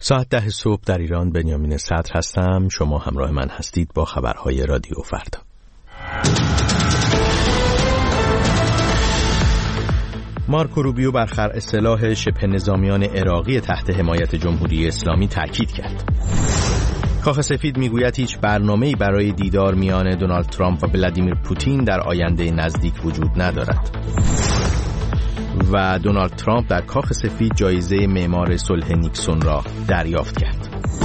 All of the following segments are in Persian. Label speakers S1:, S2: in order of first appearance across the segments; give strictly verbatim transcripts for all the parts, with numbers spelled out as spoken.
S1: ساعت ده صبح در ایران. بنیامین صدر هستم. شما همراه من هستید با خبرهای رادیو فردا. مارکو روبیو بر خلع سلاح شبه نظامیان عراقی تحت حمایت جمهوری اسلامی تاکید کرد. کاخ سفید میگوید هیچ برنامه‌ای برای دیدار میان دونالد ترامپ و ولادیمیر پوتین در آینده نزدیک وجود ندارد. و دونالد ترامپ در کاخ سفید جایزه معمار صلح نیکسون را دریافت کرد.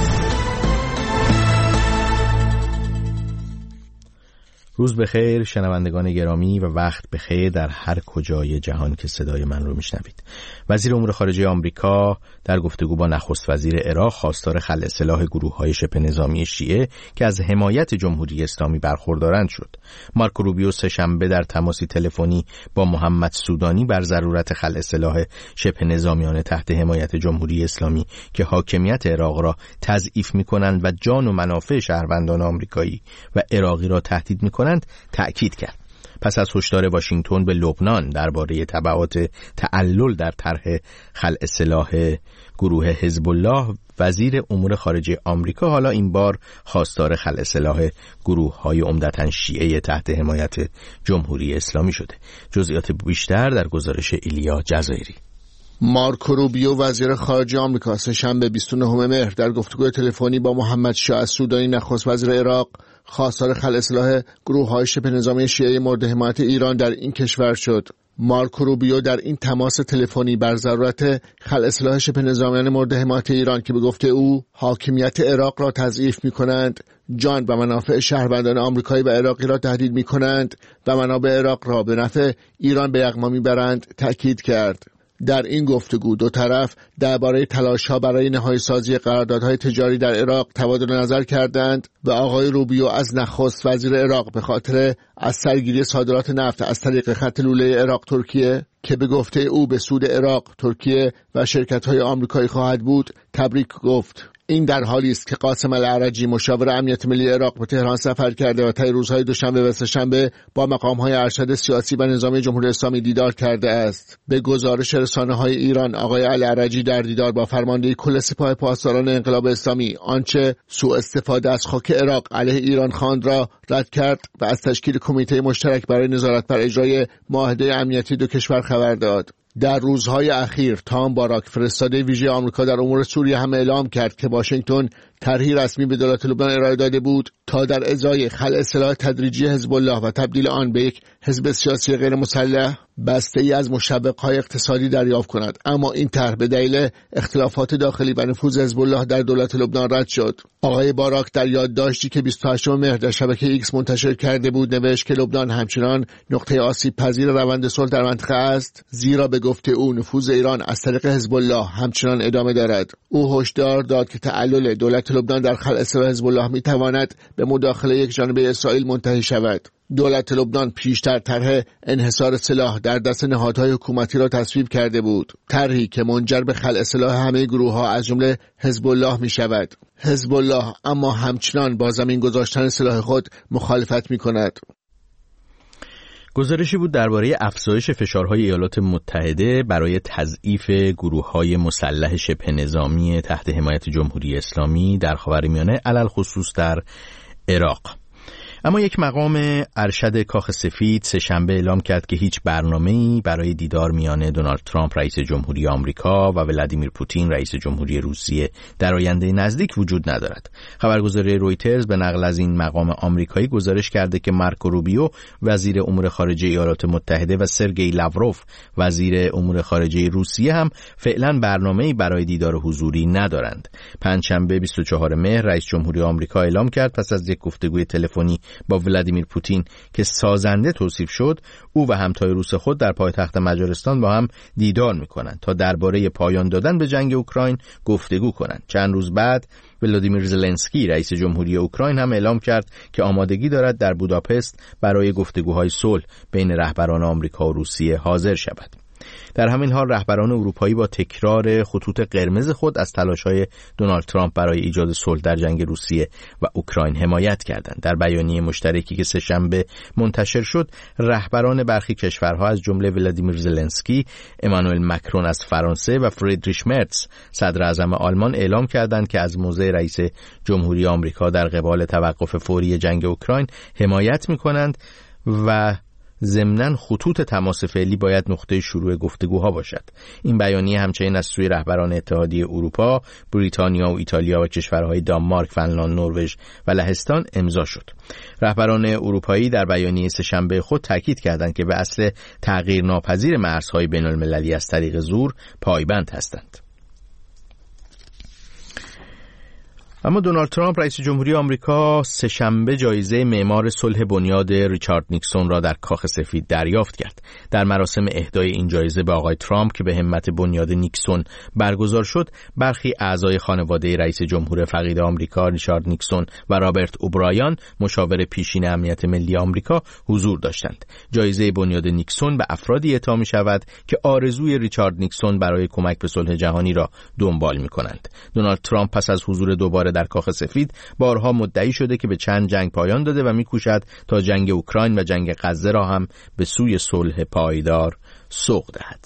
S1: روز بخیر شنوندگان گرامی و وقت بخیر در هر کجای جهان که صدای من رو میشنوید. وزیر امور خارجه آمریکا در گفتگو با نخست وزیر عراق خواستار خلع سلاح گروه‌های شبه نظامی شیعه که از حمایت جمهوری اسلامی برخوردارند شد. مارکو روبیو سه‌شنبه در تماسی تلفنی با محمد سودانی بر ضرورت خلع سلاح شبه نظامیان تحت حمایت جمهوری اسلامی که حاکمیت عراق را تضعیف می‌کنند و جان و منافع شهروندان آمریکایی و عراقی را تهدید می‌کنند تأکید کرد. پس از هشدار واشنگتن به لبنان درباره تبعات تعلل در طرح خلع سلاح گروه حزب الله، وزیر امور خارجه آمریکا حالا این بار خواستار خلع سلاح گروه‌های عمدتاً شیعه تحت حمایت جمهوری اسلامی شده. جزئیات بیشتر در گزارش ایلیا جزایری.
S2: مارکو روبیو وزیر خارجه آمریکا سه‌شنبه بیست و نهم مهر در گفتگوی تلفنی با محمد شاه السودانی نخست وزیر عراق خواستار خلع سلاح گروه‌های شبه نظامی شیعه مورد حمایت ایران در این کشور شد. مارکو روبیو در این تماس تلفنی بر ضرورت خلع سلاح شبه نظامیان مورد حمایت ایران که به گفته او حاکمیت عراق را تضعیف می‌کنند، جان و منافع شهروندان آمریکایی و عراقی را تهدید می‌کنند و منابع عراق را به نفع ایران به یغما می‌برند تأکید کرد. در این گفتگو دو طرف درباره تلاش‌ها برای نهایی سازی قراردادهای تجاری در عراق تبادل نظر کردند و آقای روبیو از نخست وزیر عراق به خاطر از سرگیری صادرات نفت از طریق خط لوله عراق ترکیه که به گفته او به سود عراق، ترکیه و شرکت‌های آمریکایی خواهد بود تبریک گفت. این در حالی است که قاسم العرجی مشاور امنیت ملی عراق به تهران سفر کرده و طی روزهای دوشنبه و سه‌شنبه با مقام‌های ارشد سیاسی و نظامی جمهوری اسلامی دیدار کرده است. به گزارش رسانه‌های ایران، آقای العرجی در دیدار با فرمانده کل سپاه پاسداران انقلاب اسلامی آنچه سوء استفاده از خاک عراق علیه ایران خواند را رد کرد و از تشکیل کمیته مشترک برای نظارت بر اجرای معاهده امنیتی دو کشور خبر داد. در روزهای اخیر تام باراک فرستاده ویژه آمریکا در امور سوریه هم اعلام کرد که واشنگتن طرحی رسمی به دولت لبنان ارائه داده بود تا در ازای خلع سلاح تدریجی حزب الله و تبدیل آن به یک حزب سیاسی غیر مسلح بسته‌ای از مشوق‌های اقتصادی دریافت کند، اما این طرح به دلیل اختلافات داخلی و نفوذ حزب الله در دولت لبنان رد شد. آقای باراک در یادداشتی که بیست و هشتم مهر در شبکه ایکس منتشر کرده بود نوشت که لبنان همچنان نقطه آسیب پذیر روند صلح در منطقه است، زیرا به گفته او نفوذ ایران از طریق حزب الله همچنان ادامه دارد. او هشدار داد که تعلل دولت لبنان در خلع سلاح حزب الله می‌تواند به مداخله یک جانبه اسرائیل منتهی شود. دولت لبنان پیشتر طرح انحصار سلاح در دست نهادهای حکومتی را تصویب کرده بود، طرحی که منجر به خلع سلاح همه گروه‌ها از جمله حزب الله می‌شود. حزب الله اما همچنان با زمین گذاشتن سلاح خود مخالفت می‌کند.
S1: گزارشی بود درباره افزایش فشارهای ایالات متحده برای تضعیف گروه‌های مسلح شبه نظامی تحت حمایت جمهوری اسلامی در خاورمیانه، علل خصوص در عراق. اما یک مقام ارشد کاخ سفید سه‌شنبه اعلام کرد که هیچ برنامه‌ای برای دیدار میان دونالد ترامپ رئیس جمهوری آمریکا و ولادیمیر پوتین رئیس جمهوری روسیه در آینده نزدیک وجود ندارد. خبرگزاری رویترز به نقل از این مقام آمریکایی گزارش کرده که مارکو روبیو وزیر امور خارجه ایالات متحده و سرگئی لاوروف وزیر امور خارجه روسیه هم فعلا برنامه‌ای برای دیدار حضوری ندارند. پنجشنبه بیست و چهارم مهر رئیس جمهوری آمریکا اعلام کرد پس از یک گفتگوی تلفنی با ولادیمیر پوتین که سازنده توصیف شد، او و همتای روس خود در پایتخت مجارستان با هم دیدار می‌کنند تا درباره پایان دادن به جنگ اوکراین گفتگو کنند. چند روز بعد ولادیمیر زلنسکی رئیس جمهوری اوکراین هم اعلام کرد که آمادگی دارد در بوداپست برای گفتگوهای صلح بین رهبران آمریکا و روسیه حاضر شود. در همین حال رهبران اروپایی با تکرار خطوط قرمز خود از تلاش‌های دونالد ترامپ برای ایجاد صلح در جنگ روسیه و اوکراین حمایت کردند. در بیانیه مشترکی که سه‌شنبه منتشر شد، رهبران برخی کشورها از جمله ولادیمیر زلنسکی، امانوئل مکرون از فرانسه و فریدریش مرتز صدر اعظم آلمان اعلام کردند که از موضع رئیس جمهوری آمریکا در قبال توقف فوری جنگ اوکراین حمایت می‌کنند و ضمناً خطوط تماس فعلی باید نقطه شروع گفتگوها باشد. این بیانیه همچنین از سوی رهبران اتحادیه اروپا، بریتانیا و ایتالیا و کشورهای دانمارک، فنلاند، نروژ و لهستان امضا شد. رهبران اروپایی در بیانیه سه‌شنبه خود تاکید کردند که به اصل تغییر ناپذیر مرزهای بین‌المللی از طریق زور پایبند هستند. اما دونالد ترامپ رئیس جمهوری آمریکا سه‌شنبه جایزه معمار صلح بنیاد ریچارد نیکسون را در کاخ سفید دریافت کرد. در مراسم اهدای این جایزه به آقای ترامپ که به همت بنیاد نیکسون برگزار شد، برخی اعضای خانواده رئیس جمهور فقید آمریکا ریچارد نیکسون و رابرت اوبرایان، مشاور پیشین امنیت ملی آمریکا، حضور داشتند. جایزه بنیاد نیکسون به افرادی اعطا می‌شود که آرزوی ریچارد نیکسون برای کمک به صلح جهانی را دنبال می‌کنند. دونالد ترامپ پس از حضور دوباره در کاخ سفید بارها مدعی شده که به چند جنگ پایان داده و می‌کوشد تا جنگ اوکراین و جنگ غزه را هم به سوی صلح پایدار سوق دهد.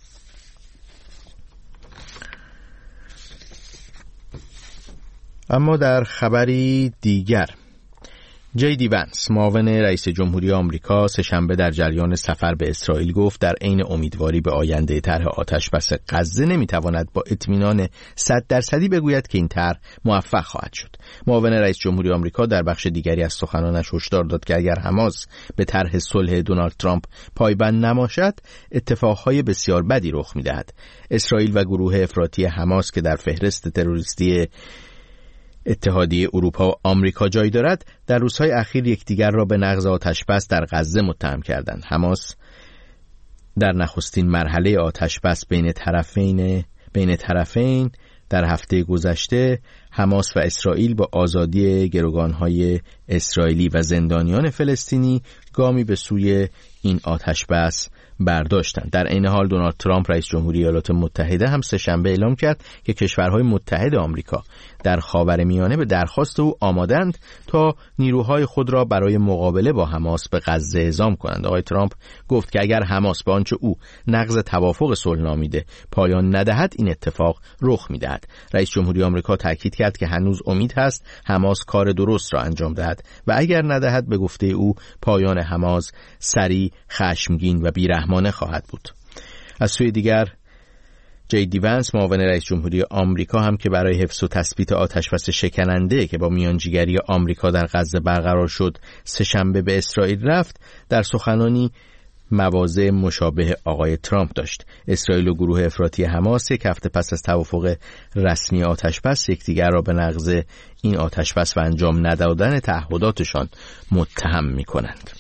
S1: اما در خبری دیگر، جی دی ونس، معاون رئیس جمهوری آمریکا، سه‌شنبه در جریان سفر به اسرائیل گفت در عین امیدواری به آینده طرح آتشبس غزه نمیتواند با اطمینان صد درصدی بگوید که این طرح موفق خواهد شد. معاون رئیس جمهوری آمریکا در بخش دیگری از سخنانش هشدار داد که اگر حماس به طرح صلح دونالد ترامپ پایبند نباشد، اتفاقهای بسیار بدی رخ میدهد. اسرائیل و گروه افراطی حماس که در فهرست تروریستی اتحادیه اروپا و آمریکا جای دارد، در روزهای اخیر یکدیگر را به نقض آتشبس در غزه متهم کردند. حماس در نخستین مرحله آتشبس بین طرفین بین طرفین در هفته گذشته، حماس و اسرائیل با آزادی گروگانهای اسرائیلی و زندانیان فلسطینی گامی به سوی این آتشبس برداشتند. در این حال دونالد ترامپ رئیس جمهوری ایالات متحده هم سه‌شنبه اعلام کرد که کشورهای متحد آمریکا در خاورمیانه به درخواست او آمادند تا نیروهای خود را برای مقابله با حماس به غزه اعزام کنند. آقای ترامپ گفت که اگر حماس به آنچه او نقض توافق صلح نامیده پایان ندهد، این اتفاق رخ می‌دهد. رئیس جمهوری آمریکا تاکید کرد که هنوز امید هست حماس کار درست را انجام دهد و اگر ندهد، به گفته او پایان حماس سریع، خشمگین و بیرحمانه خواهد بود. از سوی دیگر، جی دی ونس، معاون رئیس جمهوری آمریکا، هم که برای حفظ و تثبیت آتشبس شکننده که با میانجیگری آمریکا در غزه برقرار شد سه‌شنبه به اسرائیل رفت، در سخنانی مواضع مشابه آقای ترامپ داشت. اسرائیل و گروه افراطی حماس یک هفته پس از توافق رسمی آتشبس یکدیگر را به نقض این آتشبس و انجام ندادن تعهداتشان متهم می‌کنند.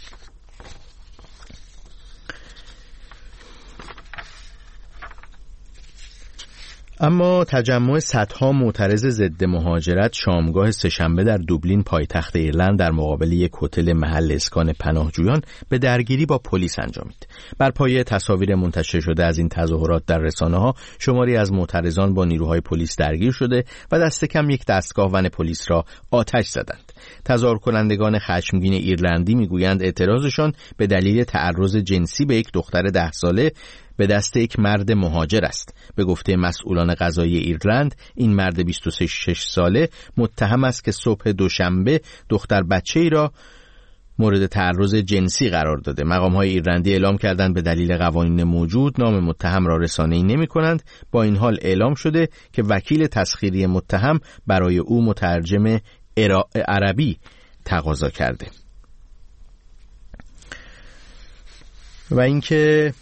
S1: اما تجمع صدها معترض ضد مهاجرت شامگاه سه‌شنبه در دوبلین پایتخت ایرلند در مقابل یک هتل محل اسکان پناهجویان به درگیری با پلیس انجامید. بر پایه تصاویر منتشر شده از این تظاهرات در رسانه‌ها، شماری از معترضان با نیروهای پلیس درگیر شده و دست کم یک دستگاه ون پلیس را آتش زدند. تظاهر کنندگان خشمگین ایرلندی میگویند اعتراضشان به دلیل تعرض جنسی به یک دختر ده ساله به دست یک مرد مهاجر است. به گفته مسئولان قضایی ایرلند، این مرد بیست و شش ساله متهم است که صبح دوشنبه دختر بچه‌ای را مورد تعرض جنسی قرار داده. مقام‌های ایرلندی اعلام کردند به دلیل قوانین موجود نام متهم را رسانه‌ای نمی‌کنند. با این حال اعلام شده که وکیل تسخیری متهم برای او مترجم عربی تقاضا کرده. و اینکه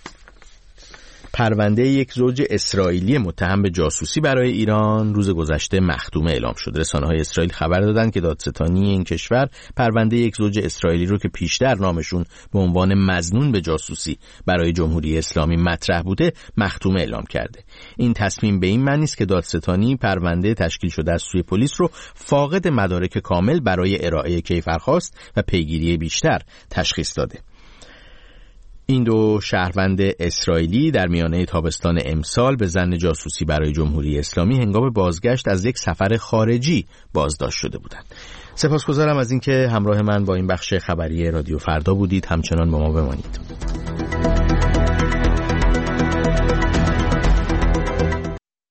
S1: پرونده یک زوج اسرائیلی متهم به جاسوسی برای ایران روز گذشته مختومه اعلام شد. رسانه‌های اسرائیل خبر دادند که دادستانی این کشور پرونده یک زوج اسرائیلی رو که پیشتر نامشون به عنوان مظنون به جاسوسی برای جمهوری اسلامی مطرح بوده مختومه اعلام کرده. این تصمیم به این معنی است که دادستانی پرونده تشکیل شده از سوی پلیس رو فاقد مدارک کامل برای ارائه کیفرخواست و پیگیری بیشتر تشخیص داده. این دو شهروند اسرائیلی در میانه تابستان امسال به ظن جاسوسی برای جمهوری اسلامی هنگام بازگشت از یک سفر خارجی بازداشت شده بودند. سپاسگزارم از اینکه همراه من با این بخش خبری رادیو فردا بودید. همچنان با ما بمانید.